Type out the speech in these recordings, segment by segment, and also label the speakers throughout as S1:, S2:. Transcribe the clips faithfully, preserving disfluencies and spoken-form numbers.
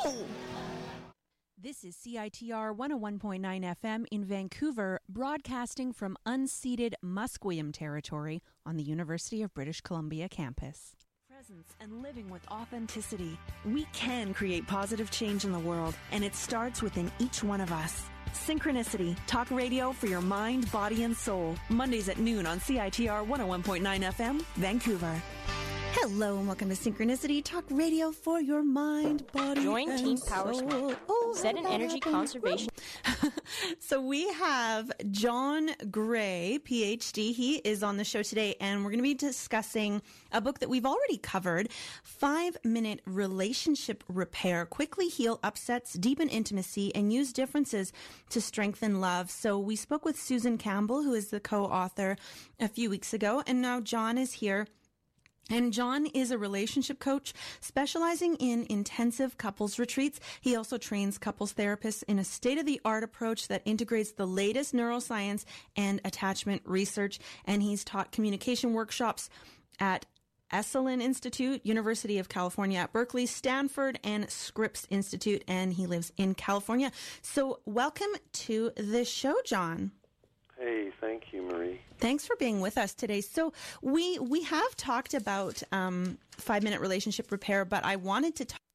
S1: This is C I T R one oh one point nine F M in Vancouver, broadcasting from unceded Musqueam territory on the University of British Columbia campus. Presence and living with authenticity. We can create positive change in the world, and it starts within each one of us. Synchronicity, talk radio for your mind, body, and soul. Mondays at noon on C I T R one oh one point nine F M, Vancouver. Hello and welcome to Synchronicity, talk radio for your mind, body,
S2: Join
S1: and
S2: Team
S1: soul.
S2: PowerSmart.
S1: Oh,
S2: Set an energy conservation.
S1: So we have John Gray, P H D. He is on the show today, and we're going to be discussing a book that we've already covered, Five-Minute Relationship Repair. Quickly heal upsets, deepen intimacy, and use differences to strengthen love. So we spoke with Susan Campbell, who is the co-author, a few weeks ago, and now John is here. And John is a relationship coach specializing in intensive couples retreats. He also trains couples therapists in a state-of-the-art approach that integrates the latest neuroscience and attachment research. And he's taught communication workshops at Esalen Institute, University of California at Berkeley, Stanford, and Scripps Institute. And he lives in California. So welcome to the show, John.
S3: Hey, thank you, Marie.
S1: Thanks for being with us today. So we we have talked about um, five-minute relationship repair, but I wanted to talk,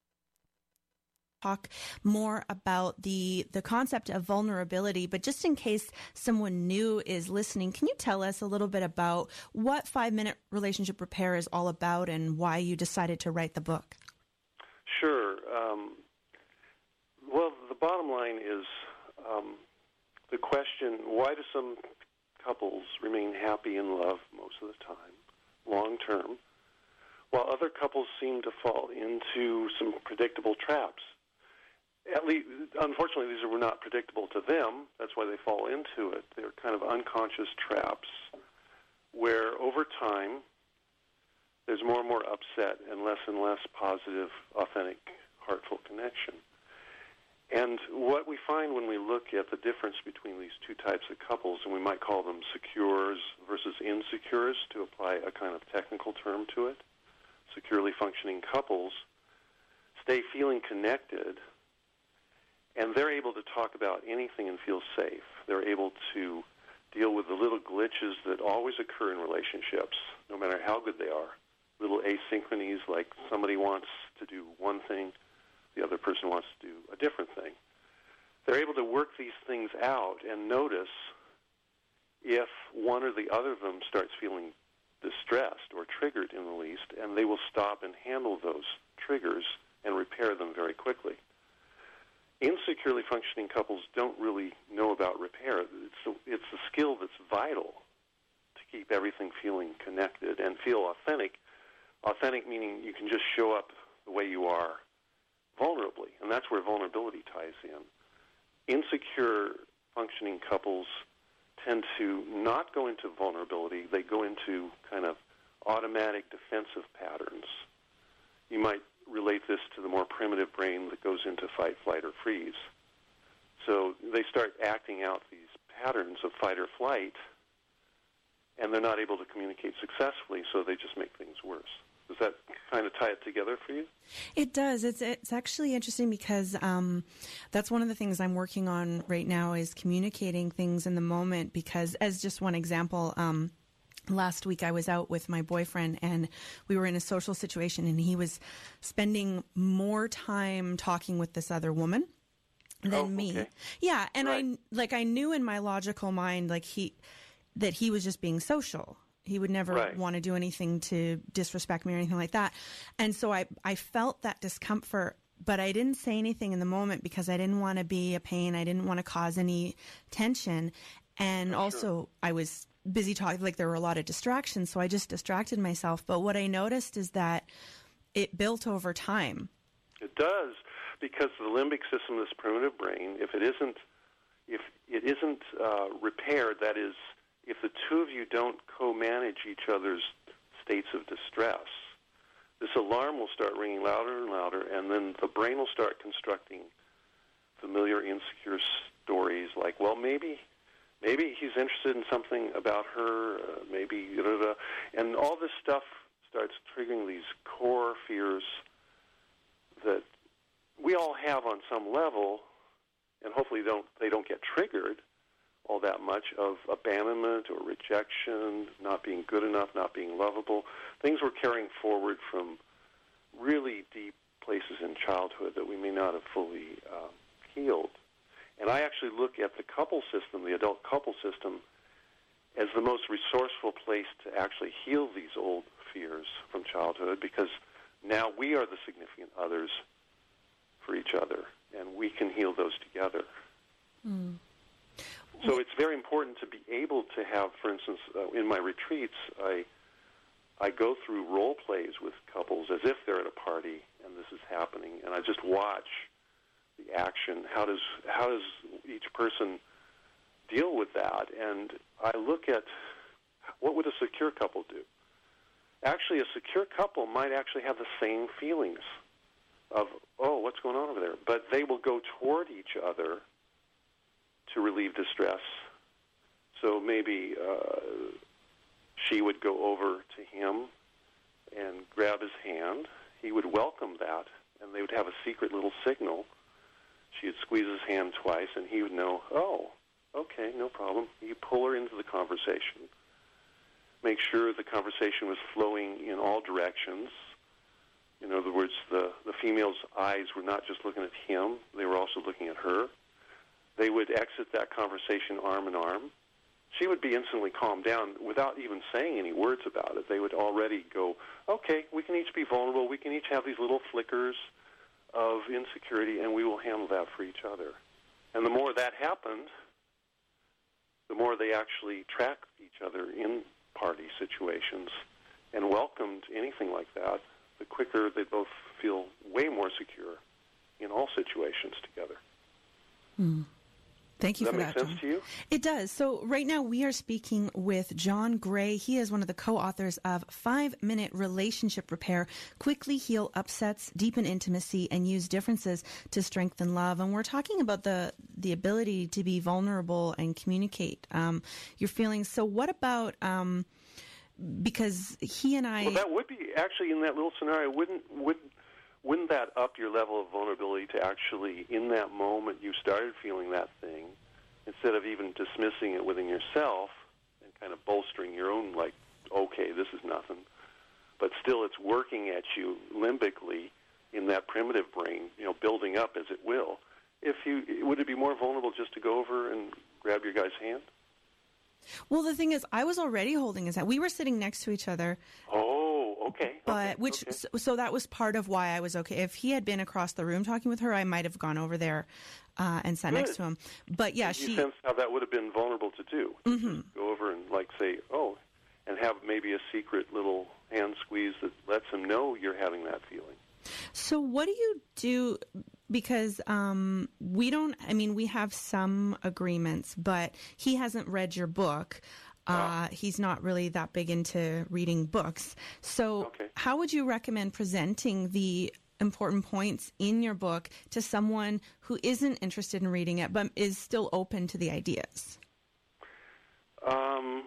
S1: talk more about the the concept of vulnerability. But just in case someone new is listening, can you tell us a little bit about what five-minute relationship repair is all about and why you decided to write the book?
S3: Sure. Um, well, the bottom line is... Um, The question, why do some couples remain happy in love most of the time, long term, while other couples seem to fall into some predictable traps? At least, unfortunately, these were not predictable to them. That's why they fall into it. They're kind of unconscious traps where over time there's more and more upset and less and less positive, authentic, heartful connection. And what we find when we look at the difference between these two types of couples, and we might call them secures versus insecures to apply a kind of technical term to it, securely functioning couples stay feeling connected, and they're able to talk about anything and feel safe. They're able to deal with the little glitches that always occur in relationships, no matter how good they are. Little asynchronies, like somebody wants to do one thing, the other person wants to do a different thing. They're able to work these things out and notice if one or the other of them starts feeling distressed or triggered in the least, and they will stop and handle those triggers and repair them very quickly. Insecurely functioning couples don't really know about repair. It's a, it's a skill that's vital to keep everything feeling connected and feel authentic. Authentic meaning you can just show up the way you are vulnerably, and that's where vulnerability ties in. Insecure functioning couples tend to not go into vulnerability. They go into kind of automatic defensive patterns. You might relate this to the more primitive brain that goes into fight, flight, or freeze. So they start acting out these patterns of fight or flight, and they're not able to communicate successfully, so they just make things worse. Does that kind of tie it together for you?
S1: It does. It's it's actually interesting because um, that's one of the things I'm working on right now is communicating things in the moment, because as just one example, um, last week I was out with my boyfriend and we were in a social situation and he was spending more time talking with this other woman than
S3: oh,
S1: me.
S3: Okay.
S1: Yeah, and
S3: right.
S1: I like I knew in my logical mind like he that he was just being social. He would never
S3: right.
S1: want to do anything to disrespect me or anything like that. And so I, I felt that discomfort, but I didn't say anything in the moment because I didn't want to be a pain. I didn't want to cause any tension. And
S3: For
S1: also
S3: sure.
S1: I was busy talking, like there were a lot of distractions. So I just distracted myself. But what I noticed is that it built over time.
S3: It does, because the limbic system, this primitive brain, if it isn't, if it isn't uh, repaired, that is, if the two of you don't co-manage each other's states of distress, this alarm will start ringing louder and louder, and then the brain will start constructing familiar insecure stories like, well, maybe maybe he's interested in something about her, uh, maybe, da, da, da. And all this stuff starts triggering these core fears that we all have on some level, and hopefully don't they don't get triggered all that much, of abandonment or rejection, not being good enough, not being lovable, things we're carrying forward from really deep places in childhood that we may not have fully uh, healed. And I actually look at the couple system, the adult couple system, as the most resourceful place to actually heal these old fears from childhood, because now we are the significant others for each other, and we can heal those together. Mm. So it's very important to be able to have, for instance, uh, in my retreats, I I go through role plays with couples as if they're at a party and this is happening, and I just watch the action. How does how does each person deal with that? And I look at what would a secure couple do. Actually, a secure couple might actually have the same feelings of, oh, what's going on over there? But they will go toward each other to relieve distress. So maybe uh, she would go over to him and grab his hand. He would welcome that, and they would have a secret little signal. She would squeeze his hand twice, and he would know, oh, okay, no problem. You pull her into the conversation. Make sure the conversation was flowing in all directions. In other words, the, the female's eyes were not just looking at him, they were also looking at her. They would exit that conversation arm in arm. She would be instantly calmed down without even saying any words about it. They would already go, okay, we can each be vulnerable. We can each have these little flickers of insecurity, and we will handle that for each other. And the more that happened, the more they actually tracked each other in party situations and welcomed anything like that, the quicker they both feel way more secure in all situations together.
S1: Hmm. Thank you
S3: Does
S1: for
S3: that
S1: that,
S3: make sense
S1: John.
S3: to you?
S1: It does. So right now we are speaking with John Gray. He is one of the co-authors of Five-Minute Relationship Repair, Quickly Heal Upsets, Deepen Intimacy, and Use Differences to Strengthen Love. And we're talking about the, the ability to be vulnerable and communicate um, your feelings. So what about, um, because he and I...
S3: Well, that would be, actually, in that little scenario, wouldn't, would, wouldn't that up your level of vulnerability to actually, in that moment you started feeling that thing, instead of even dismissing it within yourself and kind of bolstering your own, like, okay, this is nothing, but still it's working at you limbically in that primitive brain, you know, building up as it will. If you, would it be more vulnerable just to go over and grab your guy's hand?
S1: Well, the thing is, I was already holding his hand. We were sitting next to each other.
S3: Oh, okay.
S1: But
S3: okay,
S1: which
S3: okay.
S1: So, so that was part of why I was okay. If he had been across the room talking with her, I might have gone over there uh, and sat
S3: Good.
S1: next to him. But yeah,
S3: you
S1: she.
S3: sense how that would have been vulnerable to do.
S1: Mm-hmm.
S3: Just go over and like say, oh, and have maybe a secret little hand squeeze that lets him know you're having that feeling.
S1: So what do you do? Because um, we don't. I mean, we have some agreements, but he hasn't read your book. Uh, he's not really that big into reading books. So
S3: okay.
S1: How would you recommend presenting the important points in your book to someone who isn't interested in reading it but is still open to the ideas?
S3: Um,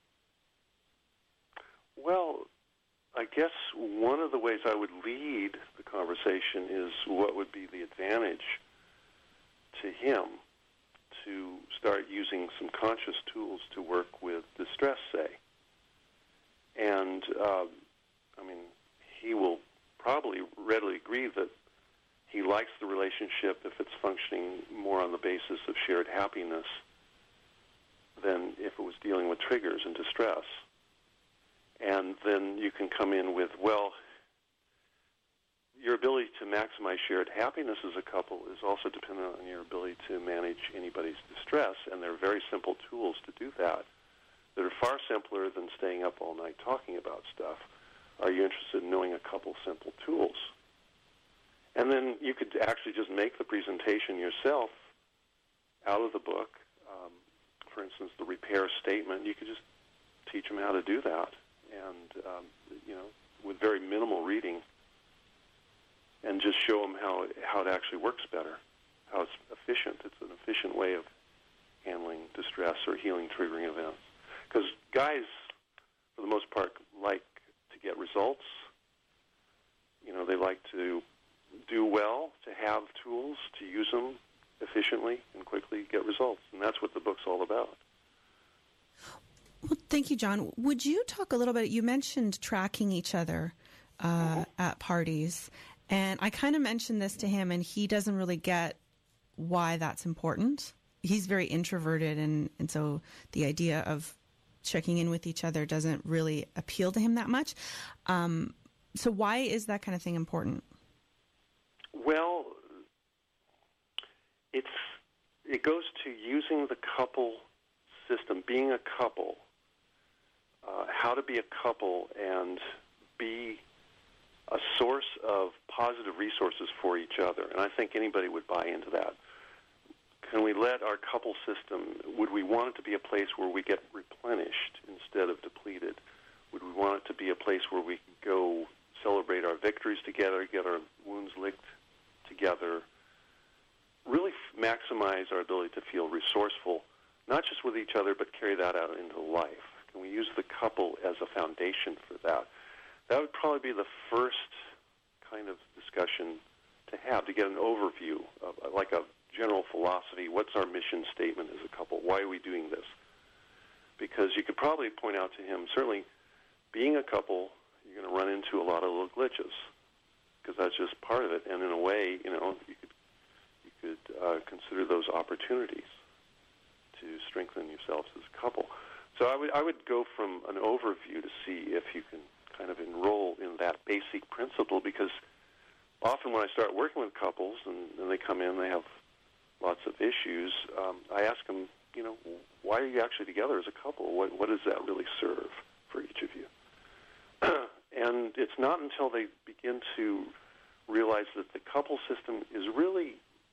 S3: well, I guess one of the ways I would lead the conversation is what would be the advantage to him to start using some conscious tools to work with distress, say. And, uh, I mean, he will probably readily agree that he likes the relationship if it's functioning more on the basis of shared happiness than if it was dealing with triggers and distress. And then you can come in with, well, your ability to maximize shared happiness as a couple is also dependent on your ability to manage anybody's distress, and there are very simple tools to do that that are far simpler than staying up all night talking about stuff. Are you interested in knowing a couple simple tools? And then you could actually just make the presentation yourself out of the book. Um, for instance, the repair statement, you could just teach them how to do that, and um, you know, with very minimal reading, and just show them how it, how it actually works better, how it's efficient. It's an efficient way of handling distress or healing triggering events. Because guys, for the most part, like to get results. You know, they like to do well to have tools, to use them efficiently and quickly get results. And that's what the book's all about.
S1: Well, thank you, John. Would you talk a little bit, you mentioned tracking each other uh, mm-hmm. at parties, and I kind of mentioned this to him, and he doesn't really get why that's important. He's very introverted, and, and so the idea of checking in with each other doesn't really appeal to him that much. Um, so why is that kind of thing important?
S3: Well, it's it goes to using the couple system, being a couple, uh, how to be a couple and be a source of positive resources for each other. And I think anybody would buy into that. Can we let our couple system, would we want it to be a place where we get replenished instead of depleted? Would we want it to be a place where we can go celebrate our victories together, get our wounds licked together, really f- maximize our ability to feel resourceful, not just with each other, but carry that out into life? Can we use the couple as a foundation for that? That would probably be the first kind of discussion to have, to get an overview of, like a general philosophy. What's our mission statement as a couple? Why are we doing this? Because you could probably point out to him, certainly being a couple, you're going to run into a lot of little glitches, because that's just part of it. And in a way, you know, you could you could uh, consider those opportunities to strengthen yourselves as a couple. So I would I would go from an overview to see if you can kind of enroll in that basic principle, because often when I start working with couples and, and they come in, they have lots of issues, um, I ask them, you know, why are you actually together as a couple? What, what does that really serve for each of you? And it's not until they begin to realize that the couple system is really,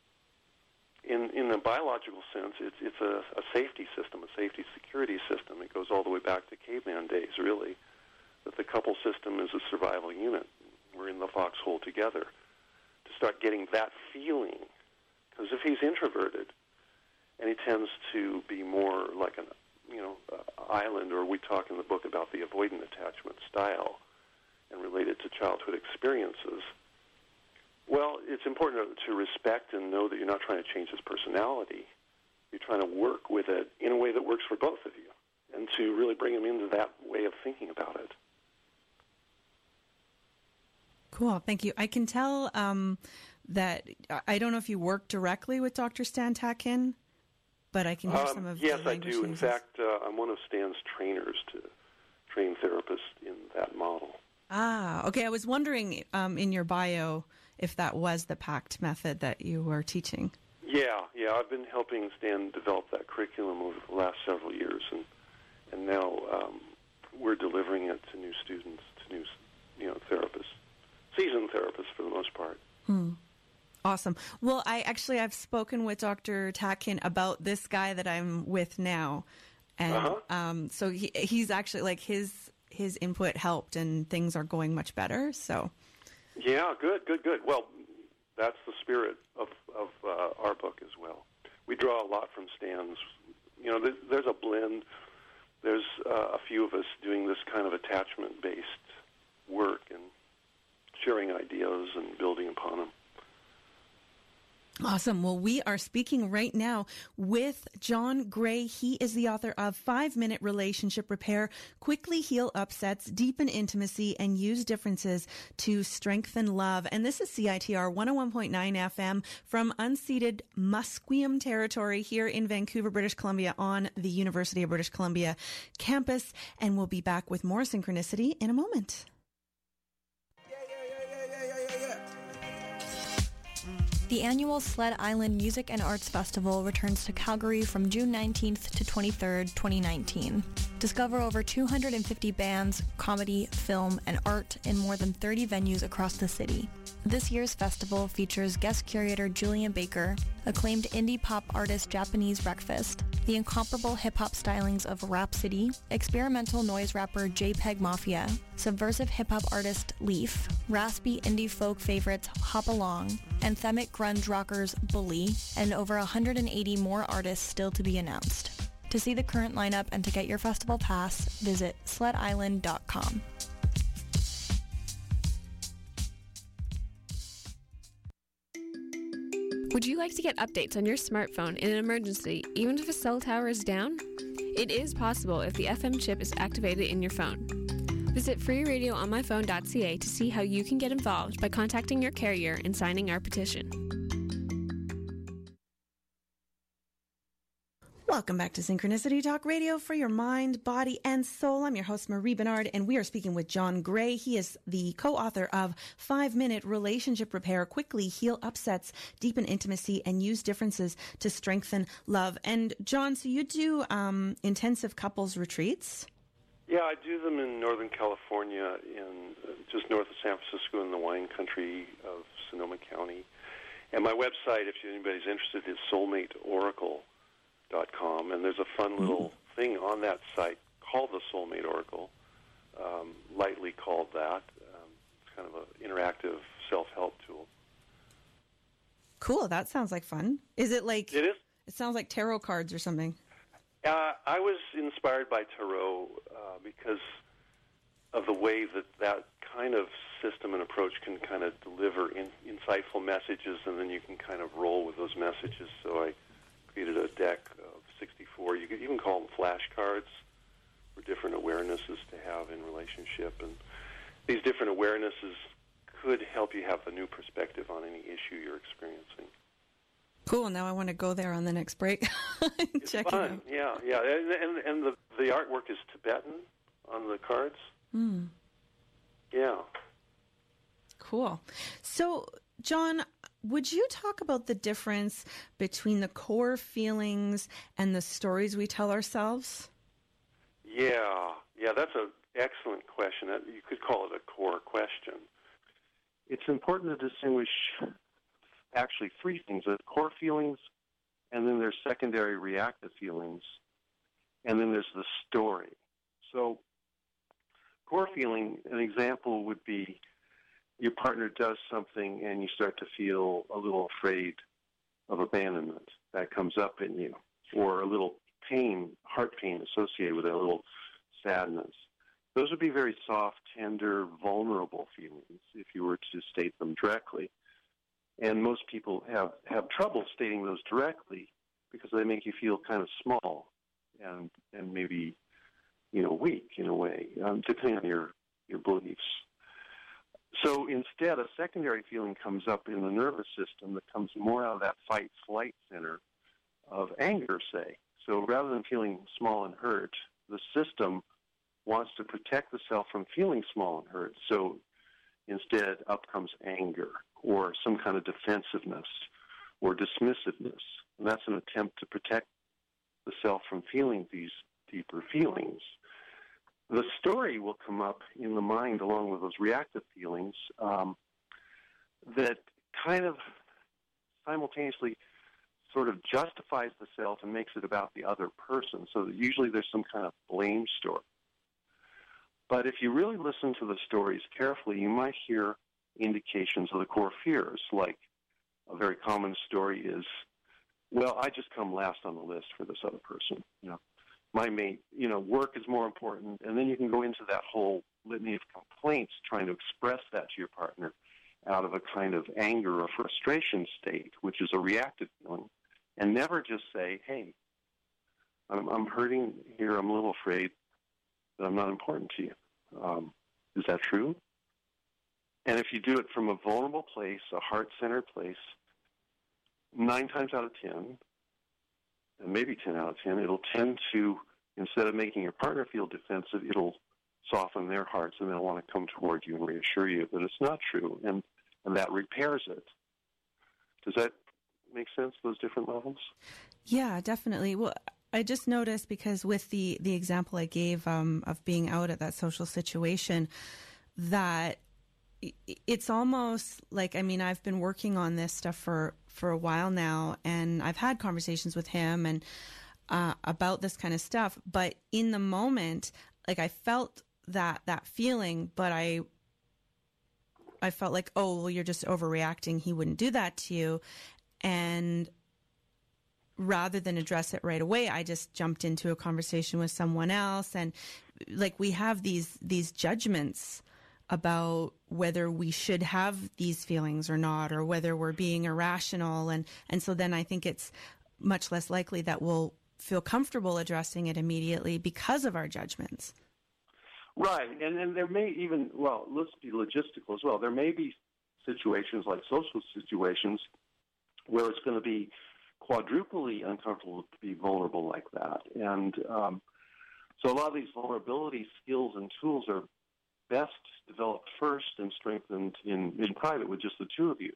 S3: in in a biological sense, it's it's a, a safety system, a safety security system. It goes all the way back to caveman days, really, that the couple system is a survival unit. We're in the foxhole together. To start getting that feeling, because if he's introverted and he tends to be more like an, you know, uh, island, or we talk in the book about the avoidant attachment style and related to childhood experiences, well, it's important to respect and know that you're not trying to change his personality. You're trying to work with it in a way that works for both of you, and to really bring him into that way of thinking about it.
S1: Cool. Thank you. I can tell um, that, I don't know if you work directly with Doctor Stan Tatkin, but I can hear
S3: um,
S1: some of
S3: yes,
S1: the
S3: I do. In fact, uh, I'm one of Stan's trainers to train therapists in that model.
S1: Ah, okay. I was wondering um, in your bio if that was the PACT method that you were teaching.
S3: Yeah, yeah. I've been helping Stan develop that curriculum over the last several years, and and now um, we're delivering it to new students, to new, you know, therapists. Seasoned therapists for the most part.
S1: Hmm. Awesome. Well, I actually, I've spoken with Doctor Tatkin about this guy that I'm with now. And
S3: uh-huh.
S1: um, so he, he's actually, like, his his input helped, and things are going much better. So,
S3: yeah, good, good, good. Well, that's the spirit of, of uh, our book as well. We draw a lot from Stan's. You know, there's, there's a blend. There's uh, a few of us doing this kind of attachment-based work and sharing ideas and building upon them.
S1: Awesome. Well, we are speaking right now with John Gray. He is the author of Five-Minute Relationship Repair, Quickly Heal Upsets, Deepen Intimacy, and Use Differences to Strengthen Love. And this is C I T R one oh one point nine F M from unceded Musqueam territory here in Vancouver, British Columbia, on the University of British Columbia campus. And we'll be back with more Synchronicity in a moment.
S2: The annual Sled Island Music and Arts Festival returns to Calgary from June nineteenth to twenty-third, twenty nineteen. Discover over two hundred fifty bands, comedy, film, and art in more than thirty venues across the city. This year's festival features guest curator Julian Baker, acclaimed indie pop artist Japanese Breakfast, the incomparable hip-hop stylings of Rhapsody, experimental noise rapper JPEG Mafia, subversive hip-hop artist Leaf, raspy indie folk favorites Hop Along, anthemic grunge rockers Bully, and over one hundred eighty more artists still to be announced. To see the current lineup and to get your festival pass, visit sled island dot com.
S4: Would you like to get updates on your smartphone in an emergency, even if a cell tower is down? It is possible if the F M chip is activated in your phone. Visit free radio on my phone dot c a to see how you can get involved by contacting your carrier and signing our petition.
S1: Welcome back to Synchronicity Talk Radio for your mind, body, and soul. I'm your host, Marie Bernard, and we are speaking with John Gray. He is the co-author of Five Minute Relationship Repair, Quickly Heal Upsets, Deepen Intimacy, and Use Differences to Strengthen Love. And John, so you do um, intensive couples retreats?
S3: Yeah, I do them in Northern California, in uh, just north of San Francisco in the wine country of Sonoma County. And my website, if anybody's interested, is soulmate oracle dot com, and there's a fun little mm. thing on that site called the Soulmate Oracle, um, lightly called that. Um, it's kind of an interactive self-help tool.
S1: Cool, that sounds like fun. Is it like...
S3: It is.
S1: It sounds like tarot cards or something.
S3: Uh, I was inspired by tarot uh, because of the way that that kind of system and approach can kind of deliver in, insightful messages, and then you can kind of roll with those messages. So I created a deck of sixty-four. You could even call them flashcards for different awarenesses to have in relationship. And these different awarenesses could help you have a new perspective on any issue you're experiencing.
S1: Cool. Now I want to go there on the next break.
S3: It's
S1: Check
S3: fun.
S1: it out.
S3: Yeah, yeah. And, and, and the, the artwork is Tibetan on the cards.
S1: Mm.
S3: Yeah.
S1: Cool. So, John, would you talk about the difference between the core feelings and the stories we tell ourselves?
S3: Yeah, yeah, that's an excellent question. You could call it a core question. It's important to distinguish actually three things: there's core feelings, and then there's secondary reactive feelings, and then there's the story. So, core feeling, an example would be your partner does something and you start to feel a little afraid of abandonment. That comes up in you. Or a little pain, heart pain associated with it, a little sadness. Those would be very soft, tender, vulnerable feelings if you were to state them directly. And most people have, have trouble stating those directly because they make you feel kind of small and and maybe, you know, weak in a way, um, depending on your, your beliefs. So instead, a secondary feeling comes up in the nervous system that comes more out of that fight-flight center of anger, say. So rather than feeling small and hurt, the system wants to protect the self from feeling small and hurt. So instead, up comes anger or some kind of defensiveness or dismissiveness. And that's an attempt to protect the self from feeling these deeper feelings. The story will come up in the mind along with those reactive feelings um, that kind of simultaneously sort of justifies the self and makes it about the other person. So that usually there's some kind of blame story. But if you really listen to the stories carefully, you might hear indications of the core fears. Like a very common story is, well, I just come last on the list for this other person, you know. My mate, you know, work is more important, and then you can go into that whole litany of complaints trying to express that to your partner out of a kind of anger or frustration state, which is a reactive feeling, and never just say, hey, I'm, I'm hurting here, I'm a little afraid that I'm not important to you. Um, is that true? And if you do it from a vulnerable place, a heart-centered place, nine times out of ten, and maybe ten out of ten, it'll tend to, instead of making your partner feel defensive, it'll soften their hearts and they'll want to come toward you and reassure you that it's not true, and, and that repairs it. Does that make sense, those different levels?
S1: Yeah, definitely. Well, I just noticed because with the, the example I gave um, of being out at that social situation, that it's almost like, I mean, I've been working on this stuff for, for a while now, and I've had conversations with him and uh, about this kind of stuff. But in the moment, like I felt that that feeling, but I I felt like, oh, well, you're just overreacting. He wouldn't do that to you. And rather than address it right away, I just jumped into a conversation with someone else, and like we have these these judgments about whether we should have these feelings or not, or whether we're being irrational. And, and so then I think it's much less likely that we'll feel comfortable addressing it immediately because of our judgments.
S3: Right. And, and there may even, well, let's be logistical as well. There may be situations like social situations where it's going to be quadruply uncomfortable to be vulnerable like that. And um, so a lot of these vulnerability skills and tools are best developed first and strengthened in, in private with just the two of you.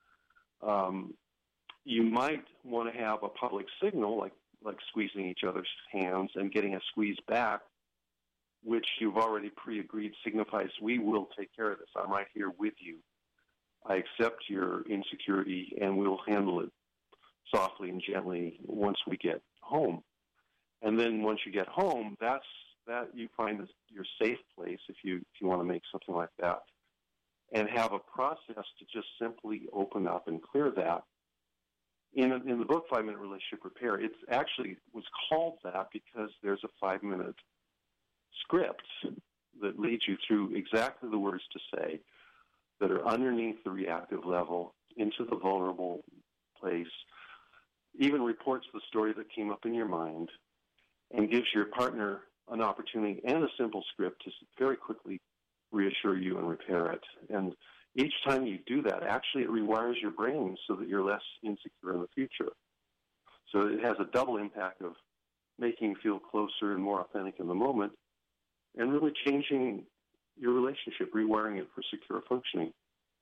S3: Um, you might want to have a public signal, like, like squeezing each other's hands and getting a squeeze back, which you've already pre-agreed signifies, we will take care of this. I'm right here with you. I accept your insecurity, and we'll handle it softly and gently once we get home. And then once you get home, that's that you find your safe place if you if you want to make something like that, and have a process to just simply open up and clear that. In in the book Five Minute Relationship Repair, it actually was called that because there's a five minute script that leads you through exactly the words to say that are underneath the reactive level into the vulnerable place, even reports the story that came up in your mind, and gives your partner an opportunity and a simple script to very quickly reassure you and repair it. And each time you do that, actually it rewires your brain so that you're less insecure in the future. So it has a double impact of making you feel closer and more authentic in the moment, and really changing your relationship, rewiring it for secure functioning.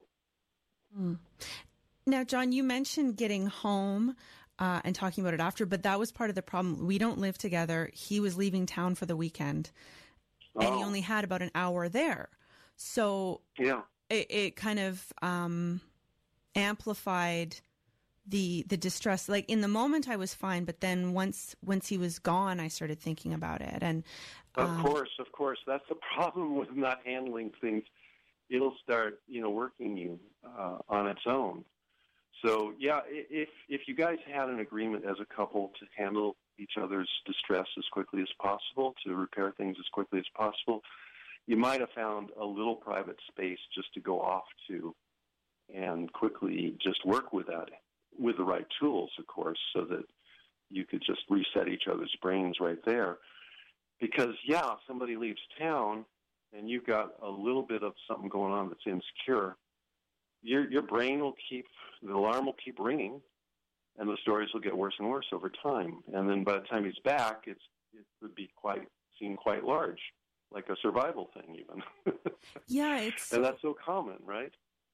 S1: Mm. Now, John, you mentioned getting home uh, and talking about it after, but that was part of the problem. We don't live together. He was leaving town for the weekend, and
S3: oh.
S1: he only had about an hour there. So
S3: yeah.
S1: it, it kind of um, amplified the the distress. Like in the moment, I was fine, but then once once he was gone, I started thinking about it. And
S3: Of course, of course. That's the problem with not handling things. It'll start, you know, working you uh, on its own. So, yeah, if if you guys had an agreement as a couple to handle each other's distress as quickly as possible, to repair things as quickly as possible, you might have found a little private space just to go off to and quickly just work with that, with the right tools, of course, so that you could just reset each other's brains right there. Because, yeah, if somebody leaves town and you've got a little bit of something going on that's insecure, your your brain will keep, the alarm will keep ringing, and the stories will get worse and worse over time. And then by the time he's back, it's it would be quite, seem quite large, like a survival thing even.
S1: yeah, it's...
S3: And that's so common, right?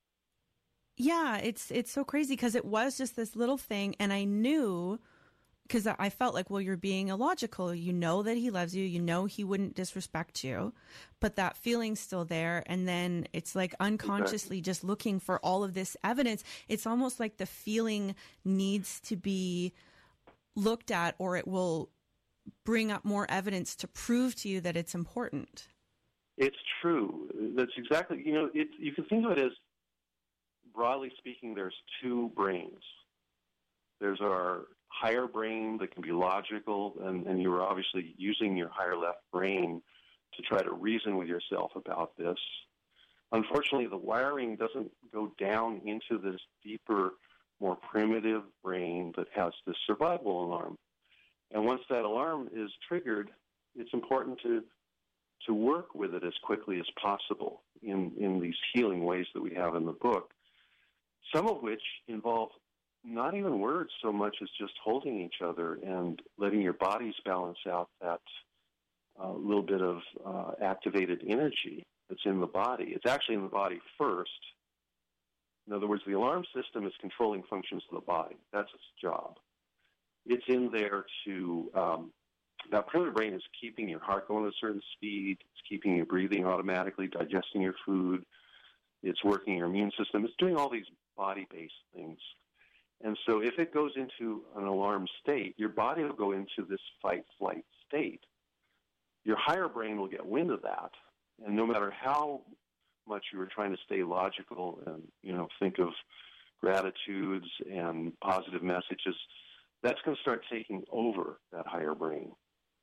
S1: Yeah, it's, it's so crazy because it was just this little thing, and I knew... Because I felt like, well, you're being illogical. You know that he loves you. You know he wouldn't disrespect you. But that feeling's still there. And then it's like unconsciously just looking for all of this evidence. It's almost like the feeling needs to be looked at, or it will bring up more evidence to prove to you that it's important.
S3: It's true. That's exactly, you know, it, you can think of it as, broadly speaking, there's two brains. There's our higher brain that can be logical, and, and you're obviously using your higher left brain to try to reason with yourself about this. Unfortunately, the wiring doesn't go down into this deeper, more primitive brain that has this survival alarm. And once that alarm is triggered, it's important to to work with it as quickly as possible in, in these healing ways that we have in the book, some of which involve not even words so much as just holding each other and letting your bodies balance out that uh, little bit of uh, activated energy that's in the body. It's actually in the body first. In other words, the alarm system is controlling functions of the body. That's its job. It's in there to, um, that primitive brain is keeping your heart going at a certain speed. It's keeping your breathing automatically, digesting your food. It's working your immune system. It's doing all these body-based things. And so if it goes into an alarm state, your body will go into this fight-flight state. Your higher brain will get wind of that, and no matter how much you were trying to stay logical and, you know, think of gratitudes and positive messages, that's going to start taking over that higher brain.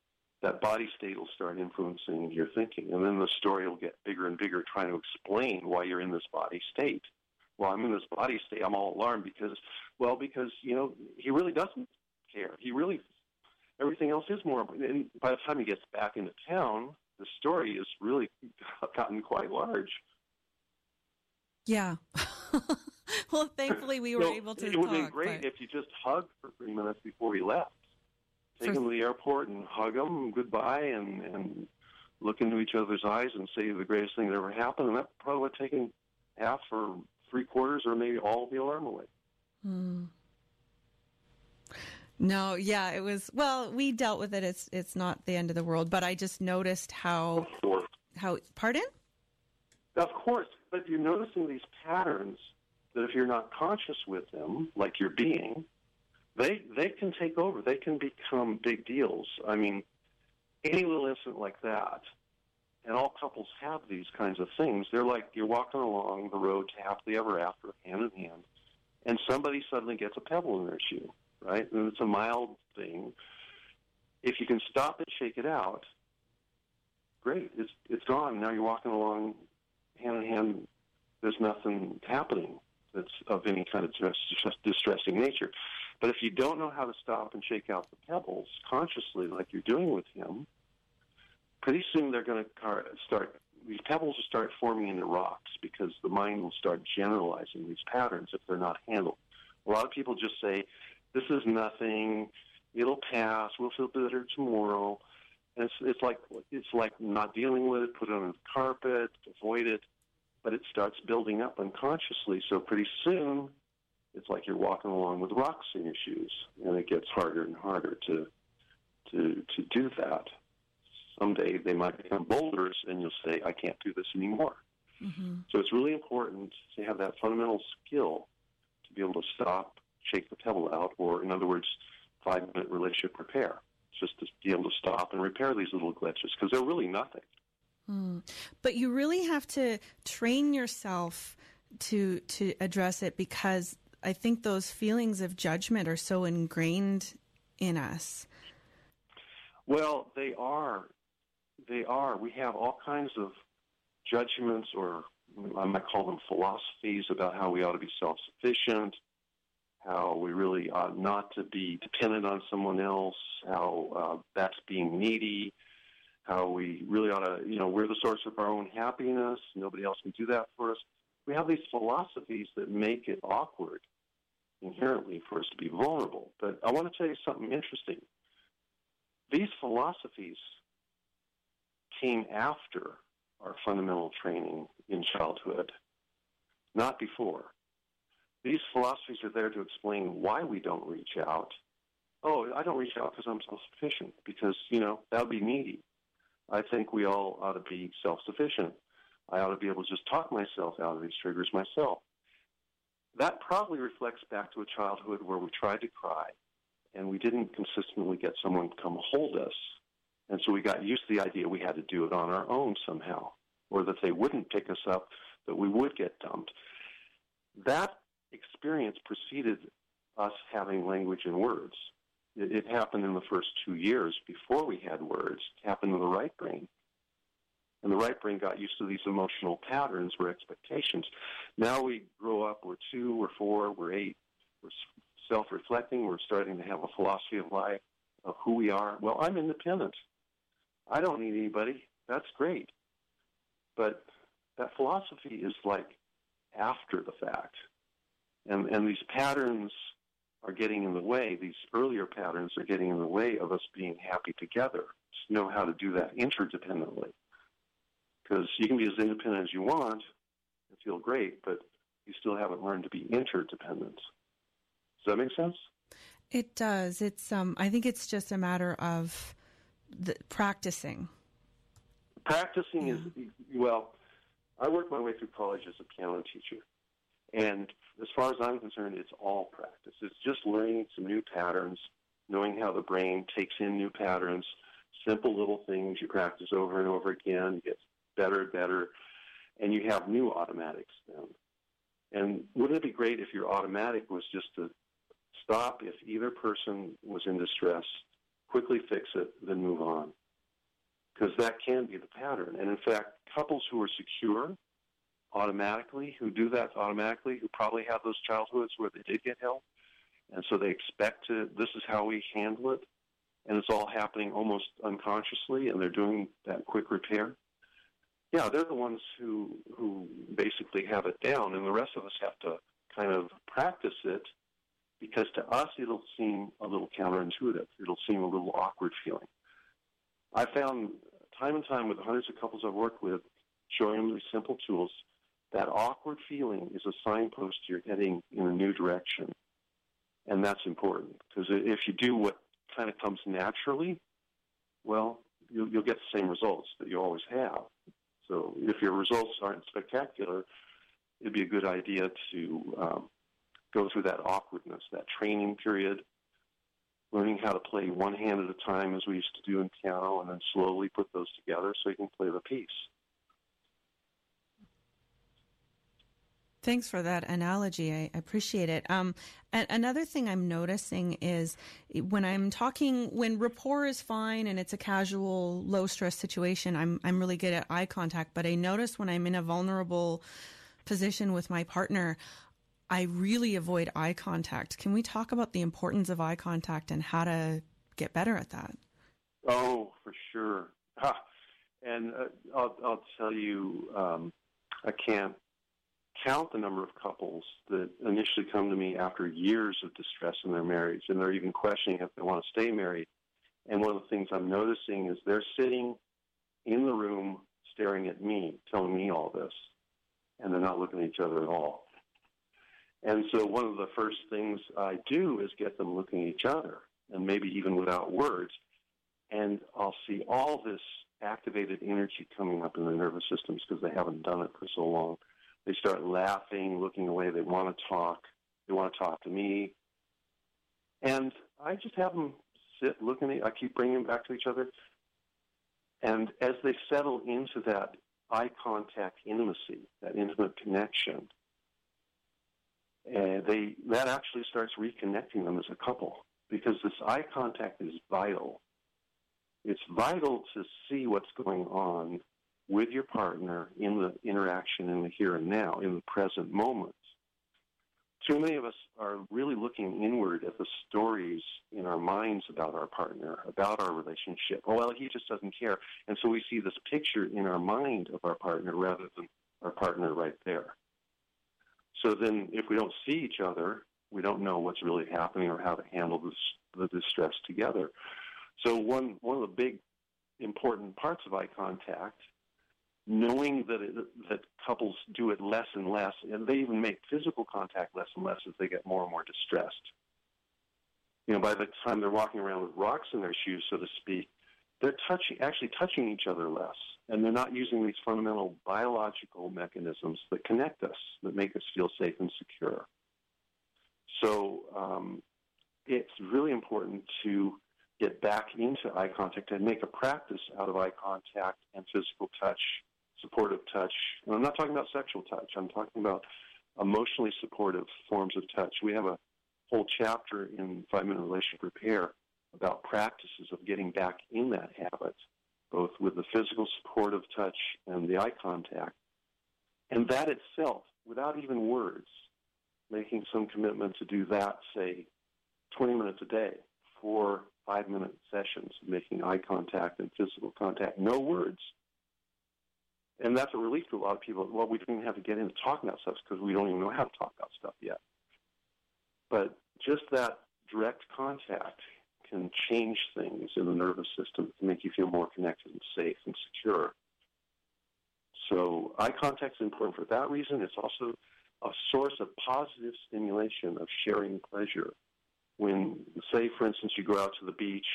S3: that body state will start influencing your thinking. And then the story will get bigger and bigger, trying to explain why you're in this body state. Well, I'm in this body state. I'm all alarmed because, well, because, you know, he really doesn't care. He really, everything else is more. And by the time he gets back into town, the story has really gotten quite large.
S1: Yeah. Well, thankfully we were
S3: so
S1: able to
S3: It
S1: talk,
S3: would have been great
S1: but...
S3: if you just hugged for three minutes before we left. Take
S1: For...
S3: him to the airport and hug him, goodbye, and, and look into each other's eyes and say the greatest thing that ever happened. And that probably would have taken half or three quarters or maybe all of the alarm away.
S1: Hmm. No, yeah, it was, well, we dealt with it. It's it's not the end of the world, but I just noticed how,
S3: Of course.
S1: how, pardon?
S3: Of course, but you're noticing these patterns that if you're not conscious with them, like you're being, they they can take over. They can become big deals. I mean, any little incident like that, and all couples have these kinds of things. They're like you're walking along the road to happily ever after, hand in hand, and somebody suddenly gets a pebble in their shoe, right? And it's a mild thing. If you can stop it, shake it out, great. It's it's gone. Now you're walking along hand in hand. There's nothing happening that's of any kind of distress, distressing nature. But if you don't know how to stop and shake out the pebbles consciously, like you're doing with him, pretty soon they're going to start, these pebbles will start forming into rocks because the mind will start generalizing these patterns if they're not handled. A lot of people just say, this is nothing, it'll pass, we'll feel better tomorrow. And it's, it's like it's like not dealing with it, put it on the carpet, avoid it. But it starts building up unconsciously. So pretty soon, it's like you're walking along with rocks in your shoes, and it gets harder and harder to to to do that. Someday they might become boulders, and you'll say, "I can't do this anymore." Mm-hmm. So it's really important to have that fundamental skill to be able to stop, shake the pebble out, or in other words, five-minute relationship repair. Just to be able to stop and repair these little glitches because they're really nothing.
S1: Mm. But you really have to train yourself to to address it because I think those feelings of judgment are so ingrained in us.
S3: Well, they are. They are. We have all kinds of judgments, or I might call them philosophies, about how we ought to be self-sufficient, how we really ought not to be dependent on someone else, how uh, that's being needy, how we really ought to, you know, we're the source of our own happiness. Nobody else can do that for us. We have these philosophies that make it awkward inherently for us to be vulnerable. But I want to tell you something interesting. These philosophies came after our fundamental training in childhood, not before. These philosophies are there to explain why we don't reach out. Oh, I don't reach out because I'm self-sufficient, because, you know, that would be needy. I think we all ought to be self-sufficient. I ought to be able to just talk myself out of these triggers myself. That probably reflects back to a childhood where we tried to cry, and we didn't consistently get someone to come hold us. And so we got used to the idea we had to do it on our own somehow, or that they wouldn't pick us up, that we would get dumped. That experience preceded us having language and words. It, it happened in the first two years before we had words. It happened in the right brain. And the right brain got used to these emotional patterns or expectations. Now we grow up, we're two, we're four, we're eight, we're self-reflecting, we're starting to have a philosophy of life, of who we are. Well, I'm independent. I don't need anybody. That's great. But that philosophy is like after the fact. And, and these patterns are getting in the way. These earlier patterns are getting in the way of us being happy together. Just know how to do that interdependently. Because you can be as independent as you want and feel great, but you still haven't learned to be interdependent. Does that make sense?
S1: It does. It's. Um. I think it's just a matter of the, practicing.
S3: Practicing
S1: yeah.
S3: is, well, I worked my way through college as a piano teacher. And as far as I'm concerned, it's all practice. It's just learning some new patterns, knowing how the brain takes in new patterns, simple little things you practice over and over again. You get better and better, and you have new automatics then. And wouldn't it be great if your automatic was just to stop if either person was in distress, quickly fix it, then move on? because that can be the pattern. And in fact, couples who are secure automatically, who do that automatically, who probably have those childhoods where they did get help, and so they expect to, this is how we handle it, and it's all happening almost unconsciously, and they're doing that quick repair. Yeah, they're the ones who who basically have it down, and the rest of us have to kind of practice it, because to us it'll seem a little counterintuitive. It'll seem a little awkward feeling. I found time and time with the hundreds of couples I've worked with, showing them these simple tools, that awkward feeling is a signpost you're heading in a new direction. And that's important, because if you do what kind of comes naturally, well, you'll, you'll get the same results that you always have. So if your results aren't spectacular, it'd be a good idea to um, go through that awkwardness, that training period, learning how to play one hand at a time as we used to do in piano, and then slowly put those together so you can play the piece.
S1: Thanks for that analogy. I appreciate it. Um, and another thing I'm noticing is when I'm talking, when rapport is fine and it's a casual, low-stress situation, I'm I'm really good at eye contact. But I notice when I'm in a vulnerable position with my partner, I really avoid eye contact. Can we talk about the importance of eye contact and how to get better at that?
S3: Oh, for sure. Ha. And uh, I'll, I'll tell you, um, I can't count the number of couples that initially come to me after years of distress in their marriage, and they're even questioning if they want to stay married. And one of the things I'm noticing is they're sitting in the room staring at me, telling me all this, and they're not looking at each other at all. And so one of the first things I do is get them looking at each other, and maybe even without words, and I'll see all this activated energy coming up in their nervous systems because they haven't done it for so long. They start laughing, looking away. They want to talk. They want to talk to me. And I just have them sit, looking at me. I keep bringing them back to each other. And as they settle into that eye contact intimacy, that intimate connection, uh, they that actually starts reconnecting them as a couple, because this eye contact is vital. It's vital to see what's going on with your partner in the interaction in the here and now, in the present moments. Too many of us are really looking inward at the stories in our minds about our partner, about our relationship. Oh, well, he just doesn't care. And so we see this picture in our mind of our partner rather than our partner right there. So then if we don't see each other, we don't know what's really happening or how to handle this, the distress together. So one, one of the big important parts of eye contact, knowing that it, that couples do it less and less, and they even make physical contact less and less as they get more and more distressed. You know, by the time they're walking around with rocks in their shoes, so to speak, they're touching, actually touching each other less, and they're not using these fundamental biological mechanisms that connect us, that make us feel safe and secure. So um, it's really important to get back into eye contact and make a practice out of eye contact and physical touch, supportive touch. And I'm not talking about sexual touch. I'm talking about emotionally supportive forms of touch. We have a whole chapter in Five-Minute Relationship Repair about practices of getting back in that habit, both with the physical supportive touch and the eye contact. And that itself, without even words, making some commitment to do that, say, twenty minutes a day, four five-minute sessions, making eye contact and physical contact, no words. And that's a relief to a lot of people. Well, we don't even have to get into talking about stuff because we don't even know how to talk about stuff yet. But just that direct contact can change things in the nervous system to make you feel more connected and safe and secure. So eye contact is important for that reason. It's also a source of positive stimulation of sharing pleasure. When, say, for instance, you go out to the beach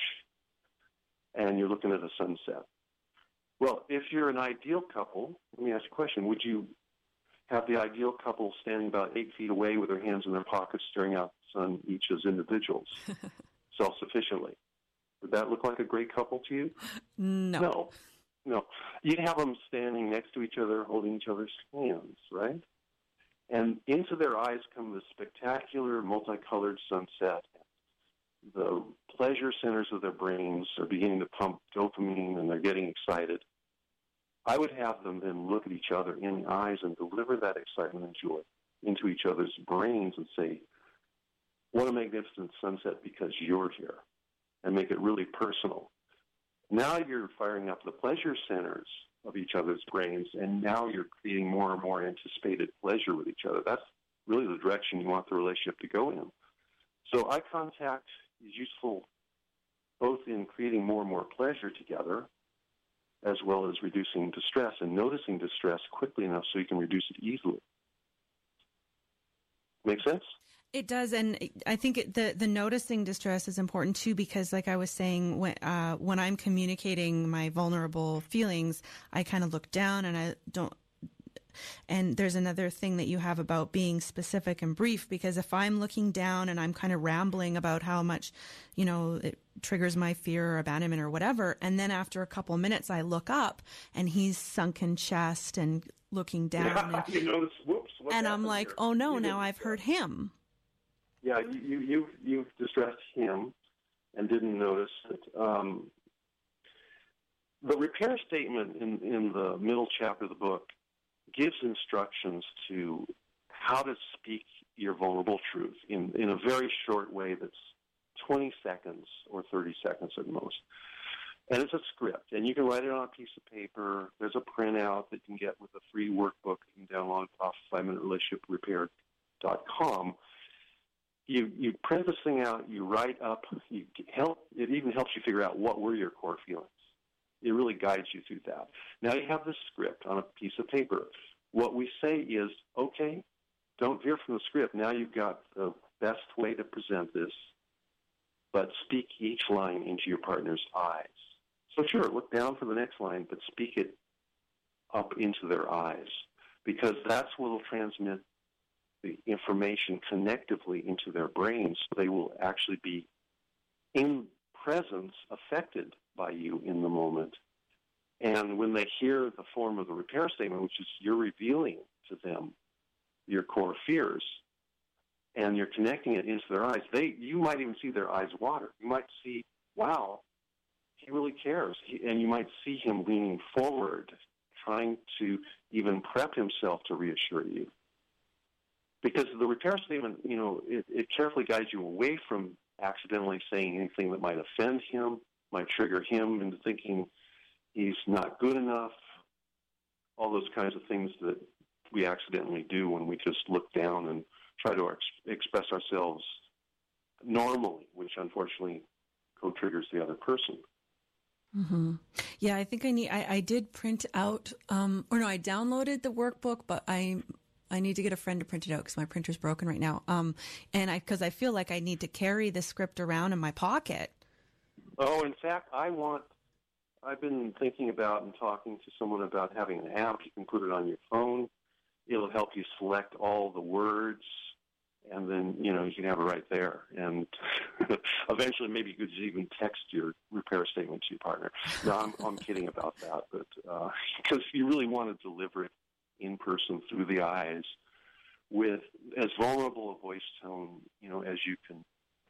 S3: and you're looking at a sunset. Well, if you're an ideal couple, let me ask you a question. Would you have the ideal couple standing about eight feet away with their hands in their pockets staring out the sun, each as individuals, self-sufficiently? Would that look like a great couple to you?
S1: No.
S3: No. No. You'd have them standing next to each other, holding each other's hands, right? And into their eyes come this spectacular, multicolored sunset, the pleasure centers of their brains are beginning to pump dopamine and they're getting excited, I would have them then look at each other in the eyes and deliver that excitement and joy into each other's brains and say, what a magnificent sunset because you're here, and make it really personal. Now you're firing up the pleasure centers of each other's brains, and now you're creating more and more anticipated pleasure with each other. That's really the direction you want the relationship to go in. So eye contact is useful both in creating more and more pleasure together as well as reducing distress and noticing distress quickly enough so you can reduce it easily. Make sense?
S1: It does, and I think it, the the noticing distress is important too, because, like I was saying, when uh, when I'm communicating my vulnerable feelings, I kind of look down and I don't. And there's another thing that you have about being specific and brief, because if I'm looking down and I'm kind of rambling about how much, you know, it triggers my fear or abandonment or whatever, and then after a couple of minutes I look up and he's sunken chest and looking down,
S3: yeah,
S1: and,
S3: you notice, whoops, what
S1: and I'm like,
S3: here?
S1: oh no,
S3: you
S1: now I've heard him.
S3: Yeah, you, you, you've, you've distressed him and didn't notice it. Um, the repair statement in, in the middle chapter of the book gives instructions to how to speak your vulnerable truth in, in a very short way that's twenty seconds or thirty seconds at most. And it's a script, and you can write it on a piece of paper. There's a printout that you can get with a free workbook you can download off five minute relationship repair dot com. You you print this thing out, you write up, you help, it even helps you figure out what were your core feelings. It really guides you through that. Now you have this script on a piece of paper. What we say is, okay, don't veer from the script. Now you've got the best way to present this, but speak each line into your partner's eyes. So sure, look down for the next line, but speak it up into their eyes, because that's what will transmit the information connectively into their brains. So they will actually be in presence, affected by you in the moment. And when they hear the form of the repair statement, which is you're revealing to them your core fears, and you're connecting it into their eyes, they you might even see their eyes water. You might see, wow, he really cares. He, and you might see him leaning forward, trying to even prep himself to reassure you. Because the repair statement, you know, it, it carefully guides you away from accidentally saying anything that might offend him, might trigger him into thinking he's not good enough, all those kinds of things that we accidentally do when we just look down and try to ex- express ourselves normally, which unfortunately co-triggers the other person.
S1: Mm-hmm. Yeah, I think I need, I, I did print out, um, or no, I downloaded the workbook, but I I need to get a friend to print it out because my printer's broken right now. Um, and I, because I feel like I need to carry the script around in my pocket.
S3: Oh, in fact, I want, I've been thinking about and talking to someone about having an app. You can put it on your phone. It'll help you select all the words, and then, you know, you can have it right there. And eventually maybe you could even text your repair statement to your partner. No, I'm, I'm kidding about that, but uh, because you really want to deliver it in person through the eyes with as vulnerable a voice tone, you know, as you can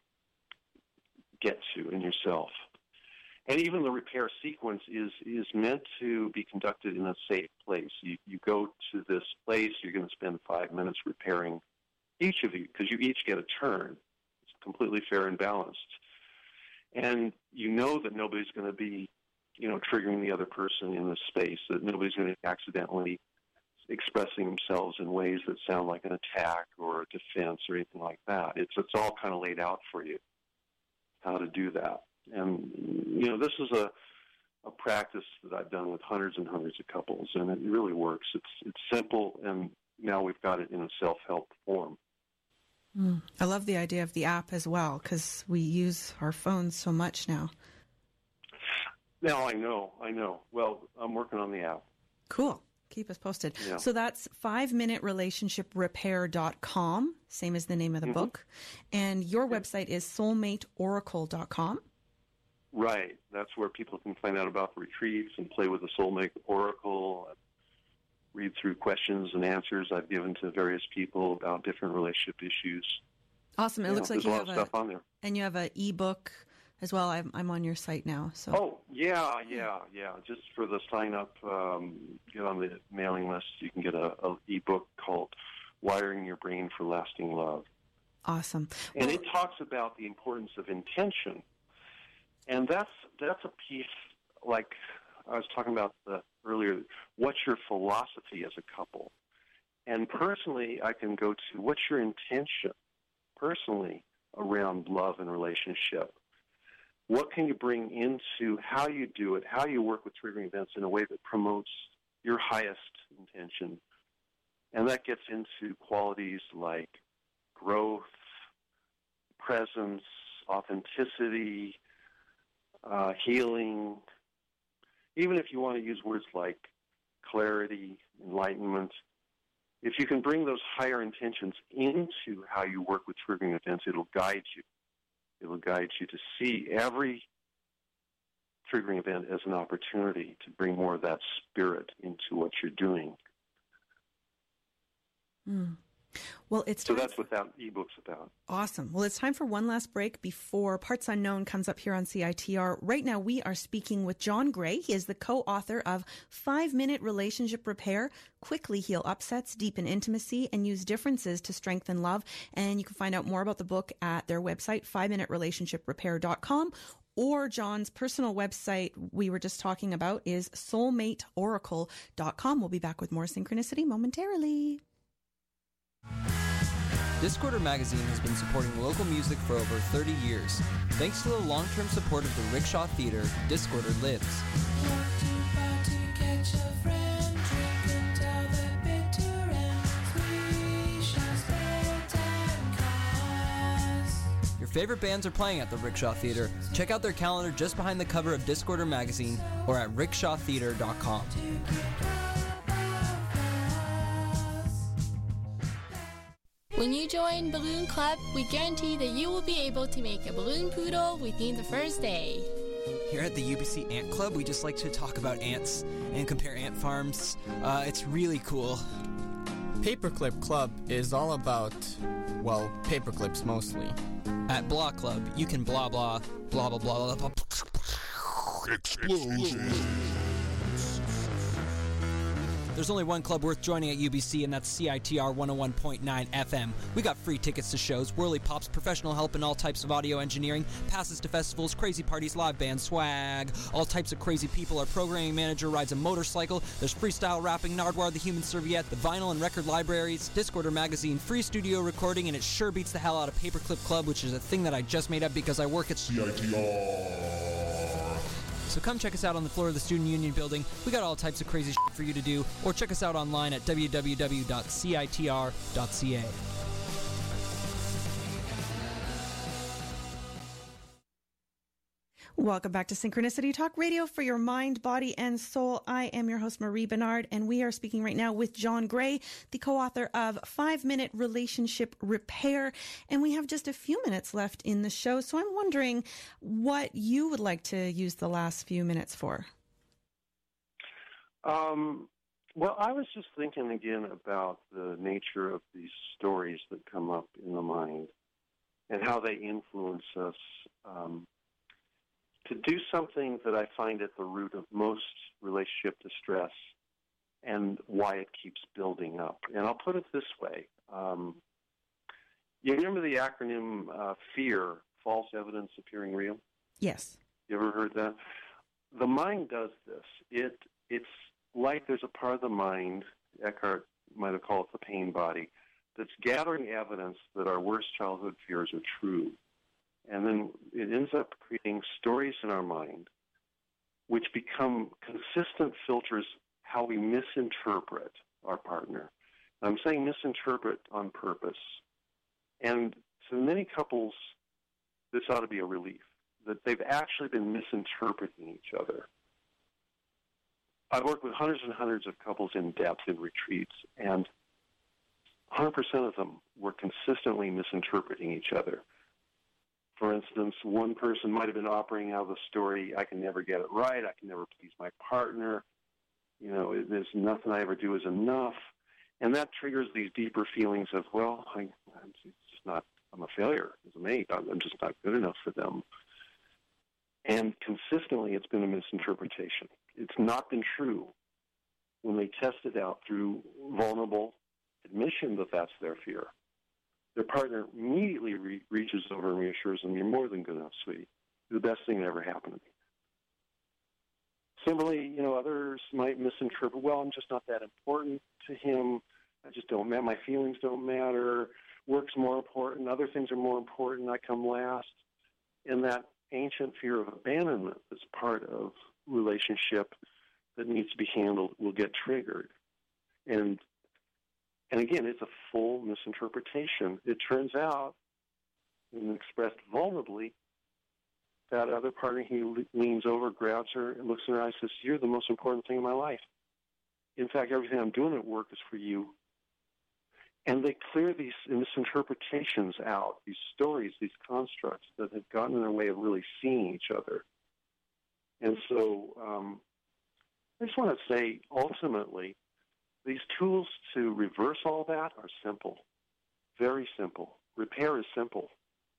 S3: get to in yourself. And even the repair sequence is, is meant to be conducted in a safe place. You, you go to this place, you're going to spend five minutes repairing each of you, because you each get a turn. It's completely fair and balanced. And you know that nobody's going to be, you know, triggering the other person in this space, that nobody's going to accidentally expressing themselves in ways that sound like an attack or a defense or anything like that. It's it's all kind of laid out for you, how to do that. And, you know, this is a, a practice that I've done with hundreds and hundreds of couples, and it really works. It's it's simple, and now we've got it in a self-help form.
S1: Mm. I love the idea of the app as well, because we use our phones so much now.
S3: Now I know, I know. Well, I'm working on the app.
S1: Cool. Keep us posted.
S3: Yeah.
S1: So that's five minute relationship repair dot com, same as the name of the mm-hmm. book. And your website is soulmate oracle dot com.
S3: Right. That's where people can find out about the retreats and play with the Soulmate Oracle, read through questions and answers I've given to various people about different relationship issues.
S1: Awesome. It
S3: you
S1: looks
S3: know,
S1: like you
S3: there's a lot
S1: have
S3: of stuff
S1: a,
S3: on there.
S1: And you have an e-book as well. I'm, I'm on your site now. So.
S3: Oh, yeah, yeah, yeah. Just for the sign-up, um, get on the mailing list. You can get a, a e-book called Wiring Your Brain for Lasting Love.
S1: Awesome.
S3: And
S1: well,
S3: it talks about the importance of intention. And that's that's a piece, like I was talking about the, earlier, what's your philosophy as a couple? And personally, I can go to what's your intention personally around love and relationship? What can you bring into how you do it, how you work with triggering events in a way that promotes your highest intention? And that gets into qualities like growth, presence, authenticity, uh, healing. Even if you want to use words like clarity, enlightenment, if you can bring those higher intentions into how you work with triggering events, it'll guide you. It will guide you to see every triggering event as an opportunity to bring more of that spirit into what you're doing.
S1: Mm. Well, it's
S3: so
S1: time
S3: that's what that ebook's about.
S1: Awesome. Well, it's time for one last break before Parts Unknown comes up here on C I T R. Right now, we are speaking with John Gray. He is the co-author of Five Minute Relationship Repair, Quickly Heal Upsets, Deepen Intimacy, and Use Differences to Strengthen Love. And you can find out more about the book at their website, five minute relationship repair dot com. Or John's personal website we were just talking about is soulmate oracle dot com. We'll be back with more Synchronicity momentarily.
S5: Discorder Magazine has been supporting local music for over thirty years. Thanks to the long-term support of the Rickshaw Theater, Discorder lives. Your favorite bands are playing at the Rickshaw Theater. Check out their calendar just behind the cover of Discorder Magazine or at rickshaw theater dot com.
S6: When you join Balloon Club, we guarantee that you will be able to make a balloon poodle within the first day.
S5: Here at the U B C Ant Club, we just like to talk about ants and compare ant farms. Uh, it's really cool.
S7: Paperclip Club is all about, well, paperclips mostly.
S5: At Blah Club, you can blah blah, blah blah blah blah blah. Explosion. There's only one club worth joining at U B C, and that's C I T R one oh one point nine F M. We got free tickets to shows, whirly pops, professional help in all types of audio engineering, passes to festivals, crazy parties, live band swag. All types of crazy people. Our programming manager rides a motorcycle. There's freestyle rapping, Nardwar the Human Serviette, the vinyl and record libraries, Discorder Magazine, free studio recording, and it sure beats the hell out of Paperclip Club, which is a thing that I just made up because I work at C I T R. So come check us out on the floor of the Student Union building. We got all types of crazy shit for you to do. Or check us out online at w w w dot c i t r dot c a.
S1: Welcome back to Synchronicity Talk Radio for your mind, body, and soul. I am your host, Marie Bernard, and we are speaking right now with John Gray, the co-author of Five Minute Relationship Repair. And we have just a few minutes left in the show, so I'm wondering what you would like to use the last few minutes for.
S3: Um, well, I was just thinking again about the nature of these stories that come up in the mind and how they influence us. Um, to do something that I find at the root of most relationship distress and why it keeps building up. And I'll put it this way. Um, you remember the acronym uh, FEAR, false evidence appearing real?
S1: Yes.
S3: You ever heard that? The mind does this. It It's like there's a part of the mind, Eckhart might have called it the pain body, that's gathering evidence that our worst childhood fears are true. And then it ends up creating stories in our mind which become consistent filters how we misinterpret our partner. I'm saying misinterpret on purpose. And to many couples, this ought to be a relief, that they've actually been misinterpreting each other. I've worked with hundreds and hundreds of couples in depth in retreats, and one hundred percent of them were consistently misinterpreting each other. For instance, one person might have been operating out of the story, I can never get it right, I can never please my partner, you know, there's nothing I ever do is enough. And that triggers these deeper feelings of, well, I, it's just not I'm a failure as a mate. I'm, I'm just not good enough for them. And consistently, it's been a misinterpretation. It's not been true when they test it out through vulnerable admission that that's their fear. Their partner immediately re- reaches over and reassures them, you're more than good enough, sweetie. You're the best thing that ever happened to me. Similarly, you know, others might misinterpret, well, I'm just not that important to him. I just don't matter. My feelings don't matter. Work's more important. Other things are more important. I come last. And that ancient fear of abandonment that's part of relationship that needs to be handled will get triggered. And and again, it's a full misinterpretation. It turns out, and expressed vulnerably, that other partner, he leans over, grabs her, and looks in her eyes and says, you're the most important thing in my life. In fact, everything I'm doing at work is for you. And they clear these misinterpretations out, these stories, these constructs that have gotten in their way of really seeing each other. And so um, I just want to say, ultimately, these tools to reverse all that are simple, very simple. Repair is simple.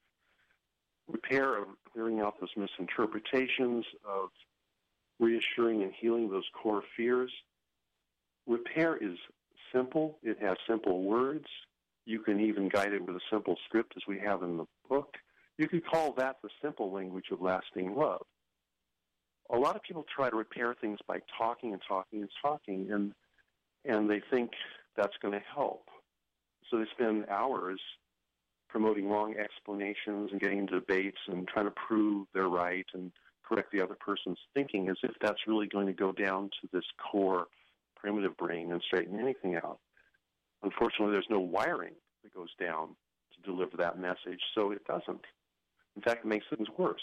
S3: Repair of clearing out those misinterpretations, of reassuring and healing those core fears. Repair is simple. It has simple words. You can even guide it with a simple script, as we have in the book. You could call that the simple language of lasting love. A lot of people try to repair things by talking and talking and talking, and and they think that's going to help. So they spend hours promoting long explanations and getting into debates and trying to prove they're right and correct the other person's thinking, as if that's really going to go down to this core primitive brain and straighten anything out. Unfortunately, there's no wiring that goes down to deliver that message, so it doesn't. In fact, it makes things worse.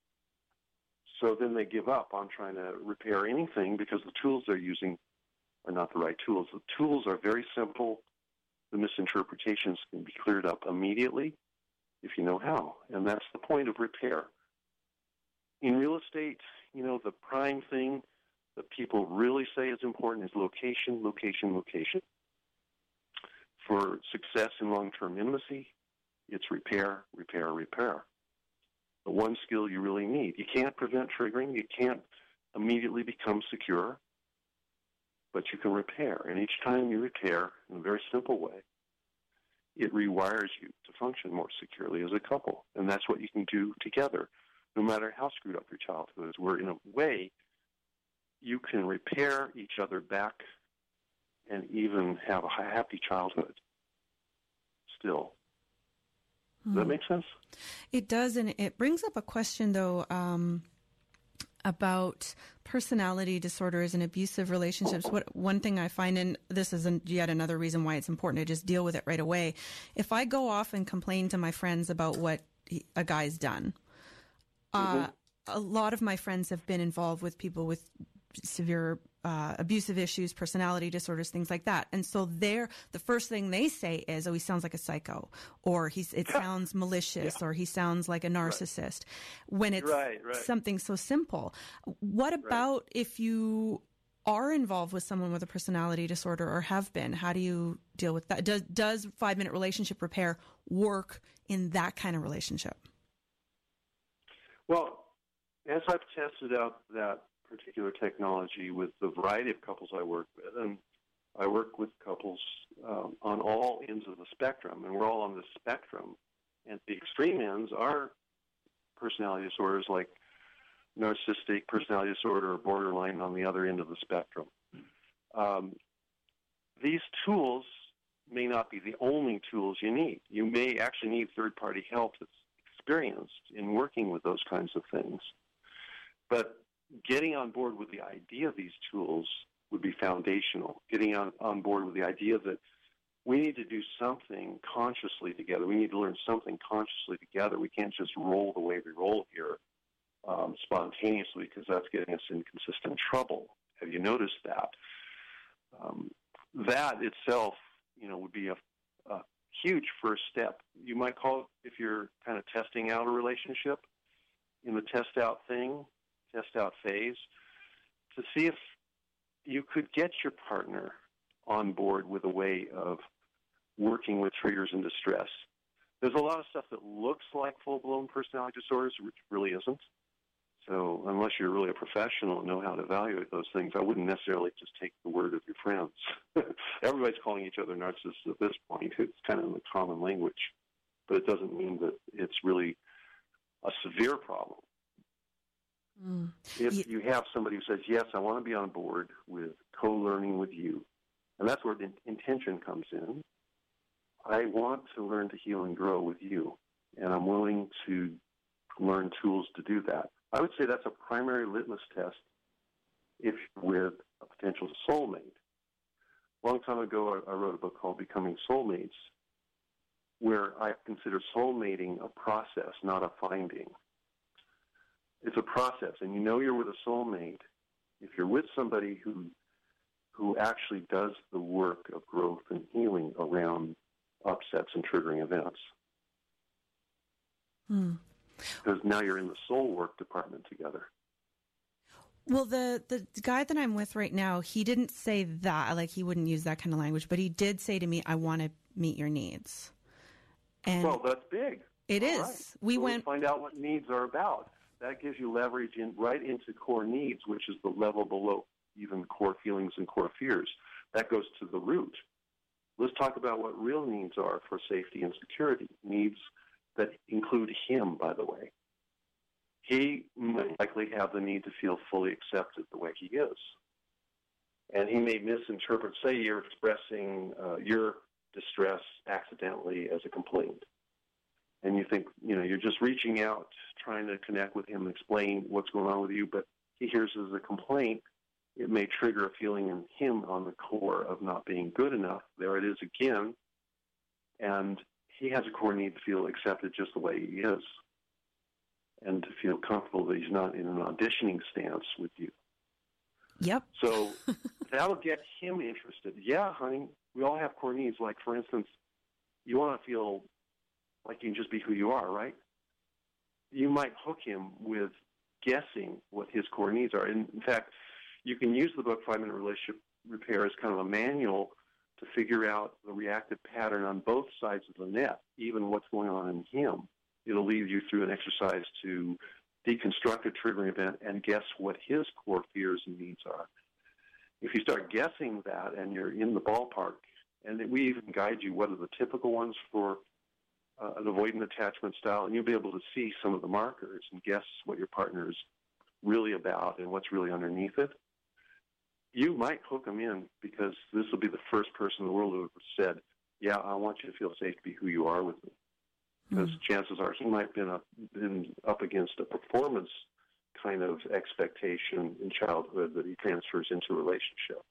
S3: So then they give up on trying to repair anything because the tools they're using are not the right tools. The tools are very simple. The misinterpretations can be cleared up immediately if you know how, and that's the point of repair. In real estate, you know, the prime thing that people really say is important is location, location, location. For success in long-term intimacy, it's repair, repair, repair. The one skill you really need. You can't prevent triggering. You can't immediately become secure, but you can repair. And each time you repair, in a very simple way, it rewires you to function more securely as a couple. And that's what you can do together, no matter how screwed up your childhood is, where in a way you can repair each other back and even have a happy childhood still. Does that make sense?
S1: It does, and it brings up a question, though, um, about personality disorders and abusive relationships. What one thing I find, and this is an, yet another reason why it's important to just deal with it right away. If I go off and complain to my friends about what he, a guy's done, mm-hmm. uh, a lot of my friends have been involved with people with severe uh, abusive issues, personality disorders, things like that. And so they're, the first thing they say is, oh, he sounds like a psycho, or he's, it sounds malicious, yeah. or he sounds like a narcissist, right. when it's right, right. something so simple. What about right. if you are involved with someone with a personality disorder or have been? How do you deal with that? Does, does five-minute relationship repair work in that kind of relationship?
S3: Well, as I've tested out that particular technology with the variety of couples I work with, and I work with couples um, on all ends of the spectrum, and we're all on the spectrum. And the extreme ends are personality disorders like narcissistic personality disorder or borderline on the other end of the spectrum. Um, these tools may not be the only tools you need. You may actually need third-party help that's experienced in working with those kinds of things. But getting on board with the idea of these tools would be foundational. Getting on, on board with the idea that we need to do something consciously together. We need to learn something consciously together. We can't just roll the way we roll here um, spontaneously, because that's getting us in consistent trouble. Have you noticed that? Um, that itself, you know, would be a, a huge first step. You might call it, if you're kind of testing out a relationship, in the test out thing, test out phase, to see if you could get your partner on board with a way of working with triggers and distress there's a lot of stuff that looks like full-blown personality disorders, which really isn't. So unless you're really a professional and know how to evaluate those things, I wouldn't necessarily just take the word of your friends. Everybody's calling each other narcissists at this point. It's kind of in the common language. But it doesn't mean that it's really a severe problem. Mm. If yeah. you have somebody who says, yes, I want to be on board with co-learning with you, and that's where the intention comes in. I want to learn to heal and grow with you, and I'm willing to learn tools to do that. I would say that's a primary litmus test if you're with a potential soulmate. A long time ago, I wrote a book called Becoming Soulmates, where I consider soulmating a process, not a finding. It's a process, and you know you're with a soulmate if you're with somebody who who actually does the work of growth and healing around upsets and triggering events. Hmm. Because now you're in the soul work department together.
S1: Well, the, the guy that I'm with right now, he didn't say that, like he wouldn't use that kind of language, but he did say to me, I want to meet your needs. And
S3: well, that's big.
S1: It
S3: All
S1: is.
S3: Right.
S1: We
S3: so
S1: went
S3: find out what needs are about. That gives you leverage in right into core needs, which is the level below even core feelings and core fears. That goes to the root. Let's talk about what real needs are for safety and security. Needs that include him, by the way. He might likely have the need to feel fully accepted the way he is. And he may misinterpret, say you're expressing uh, your distress accidentally as a complaint. And you think, you know, you're just reaching out, trying to connect with him, explain what's going on with you, but he hears it as a complaint. It may trigger a feeling in him on the core of not being good enough. There it is again. And he has a core need to feel accepted just the way he is and to feel comfortable that he's not in an auditioning stance with you.
S1: Yep.
S3: So that'll get him interested. Yeah, honey, we all have core needs. Like, for instance, you want to feel like you can just be who you are, right? You might hook him with guessing what his core needs are. In, in fact, you can use the book Five Minute Relationship Repair as kind of a manual to figure out the reactive pattern on both sides of the net, even what's going on in him. It'll lead you through an exercise to deconstruct a triggering event and guess what his core fears and needs are. If you start guessing that and you're in the ballpark, and we even guide you what are the typical ones for uh, an avoidant attachment style, and you'll be able to see some of the markers and guess what your partner is really about and what's really underneath it. You might hook them in because this will be the first person in the world who have said, yeah, I want you to feel safe to be who you are with me. Because mm. chances are he might have been up, been up against a performance kind of expectation in childhood that he transfers into a relationship.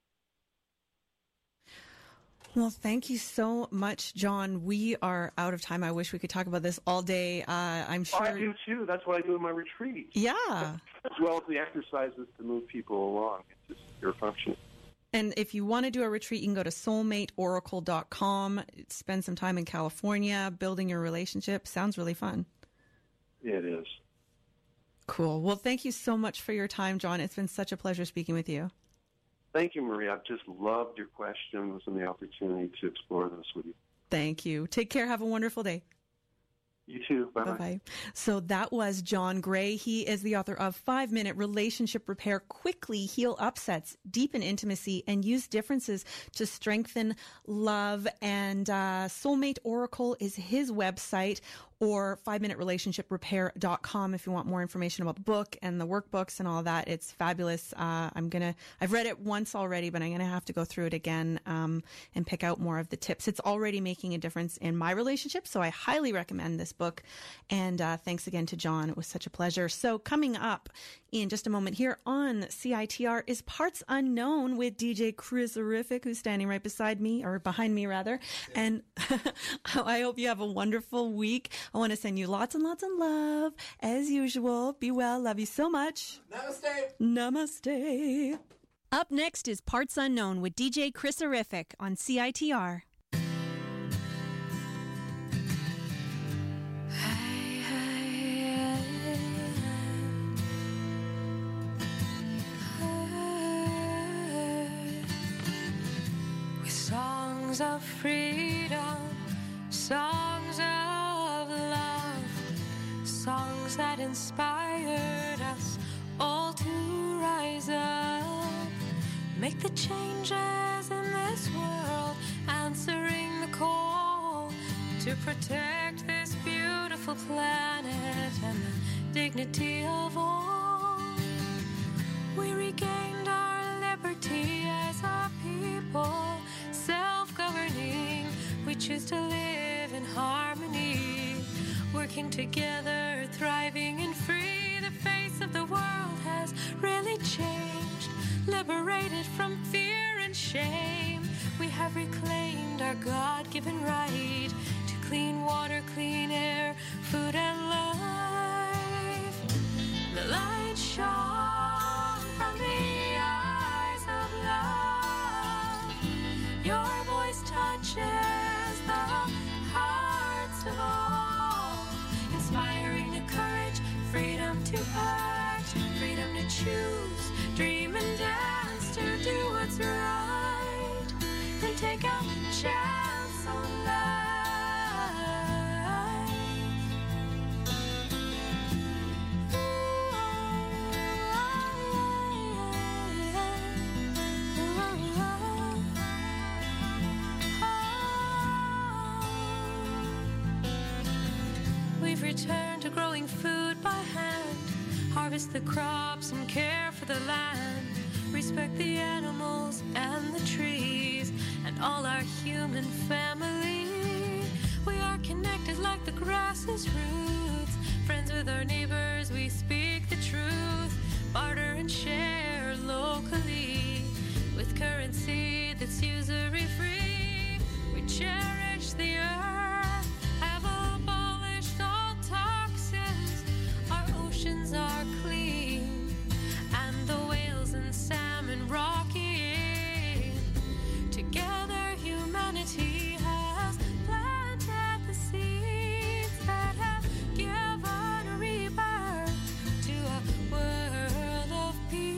S1: Well, thank you so much, John. We are out of time. I wish we could talk about this all day. Uh, I'm sure.
S3: Oh, I do, too. That's what I do in my retreats.
S1: Yeah.
S3: As well as the exercises to move people along. It's just your function.
S1: And if you want to do a retreat, you can go to soulmate oracle dot com. Spend some time in California, building your relationship. Sounds really fun.
S3: It is.
S1: Cool. Well, thank you so much for your time, John. It's been such a pleasure speaking with you.
S3: Thank you, Maria. I've just loved your questions and the opportunity to explore this with you.
S1: Thank you. Take care. Have a wonderful day.
S3: You too. Bye-bye.
S1: Bye-bye. So that was John Gray. He is the author of Five Minute Relationship Repair. Quickly heal upsets, deepen intimacy, and use differences to strengthen love. And uh, Soulmate Oracle is his website, or five minute relationship repair dot com if you want more information about the book and the workbooks and all that. It's fabulous. Uh, I'm going to, I've read it once already, but I'm going to have to go through it again um, and pick out more of the tips. It's already making a difference in my relationship, so I highly recommend this book. And uh, thanks again to John. It was such a pleasure. So coming up in just a moment here on C I T R is Parts Unknown with D J Chrisorific, who's standing right beside me, or behind me rather. And I hope you have a wonderful week. I want to send you lots and lots of love. As usual, be well. Love you so much.
S8: Namaste.
S1: Namaste. Up next is Parts Unknown with D J Chrisorific on C I T R.
S9: Songs of freedom, songs of
S8: inspired us all to rise up, make the changes in this world, answering the call to protect this beautiful planet and the dignity of all. We regained our liberty as a people, self-governing. We choose to live in harmony, working together, thriving and free. The face of the world has really changed, liberated from fear and shame. We have reclaimed our God-given right to clean water, clean air, food and life. The light shone from the eyes of love. Your voice touches the hearts of all, inspiring the courage, freedom to act, freedom to choose, dream and dance to do what's right, and take a chance on life. We've returned to growing food by hand, harvest the crops and care for the land, respect the animals and the trees and all our human family. We are connected like the grass's roots, friends with our neighbors, we speak the truth, barter and share locally with currency that's usury free. We cherish the earth, have abolished all toxins, our oceans are clean, and the whales and salmon rocking. Together humanity has planted the seeds that have given a rebirth to a world of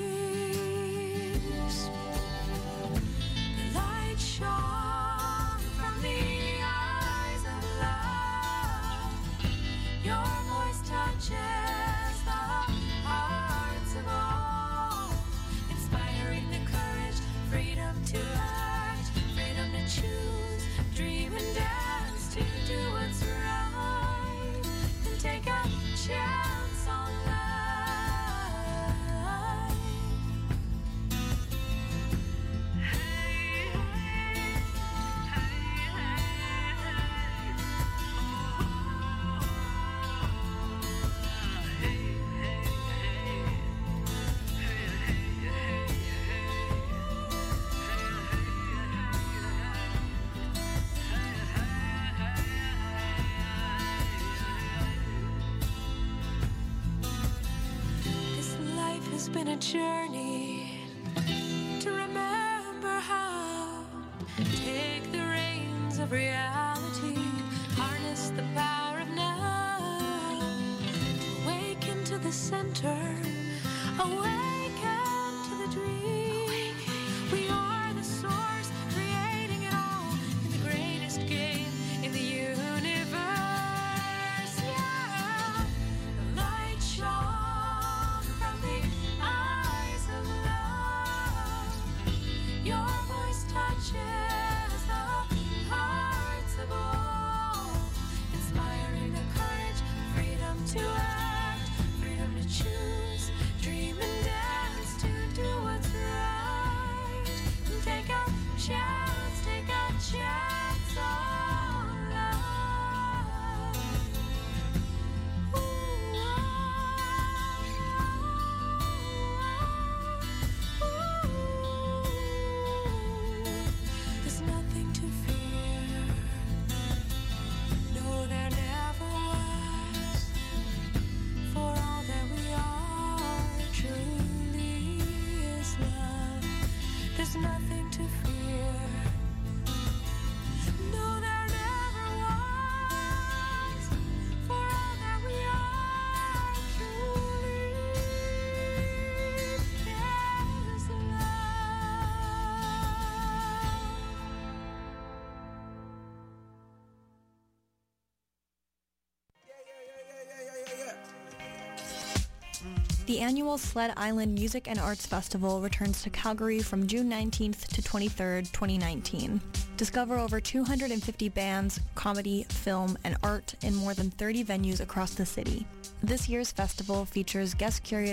S8: peace. The light shone from the eyes of love. Your voice touches the hearts of all, inspiring the courage, freedom to act, freedom to choose, dream and dance to do what's right, and take a chance on life. Hey, hey, hey, This life has been a journey to remember how to take the reins of reality, harness the power of now, awaken to the center, awaken to the dream. We are the source, creating it all in the greatest game in the universe. Yeah, the light shone from the eyes of love. Your voice touches the hearts of all, inspiring the courage, freedom to act, freedom to choose, dream and dance.
S2: The annual Sled Island Music and Arts Festival returns to Calgary from June nineteenth to twenty-third, twenty nineteen. Discover over two hundred fifty bands, comedy, film, and art in more than thirty venues across the city. This year's festival features guest curator